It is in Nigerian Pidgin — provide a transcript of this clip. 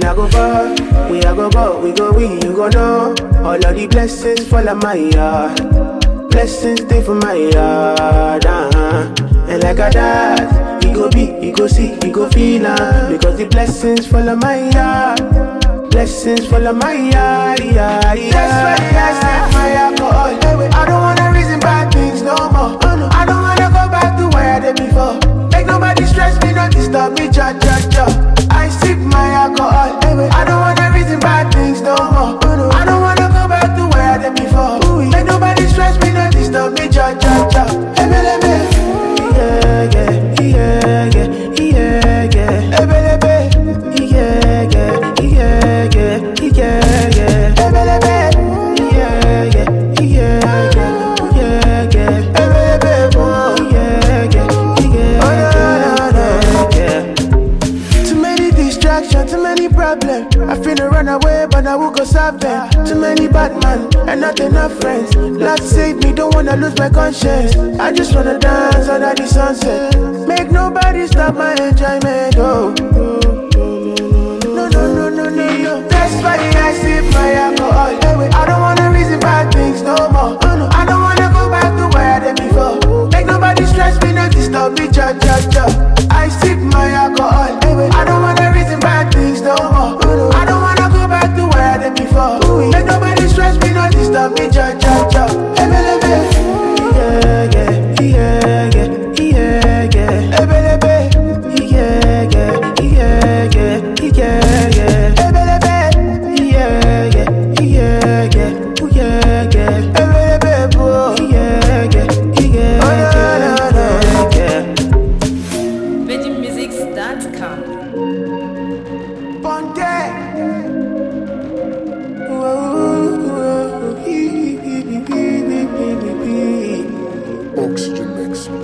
I go far, we I go go, we go we, you go know. All of the blessings fall on my yard. Blessings stay for my yard, And like a dad, he go be, he go see, he go feel because the blessings fall on my yard. Blessings fall on my yard, That's why I set my alcohol. I don't wanna reason bad things no more. I don't wanna go back to where I did before. Make nobody stress me, not disturb me, cha. I sip my alcohol. I don't wanna reason bad things no more. I don't wanna go back to where I did before. Make nobody stress me, not disturb me, cha. Too many problems. I finna run away, but I will go solve them. Too many bad men and not enough friends. Lord save me, don't wanna lose my conscience. I just wanna dance under the sunset. Make nobody stop my enjoyment. Oh, no. That's why I sip my alcohol. I don't wanna reason bad things no more. I don't wanna go back to where I did before. Make nobody stress me, not disturb me, cha. I sip my alcohol. I don't wanna reason bad things no more. I don't wanna go back to where I did before. Make nobody stress me, not disturb me, cha. Oxygen mix.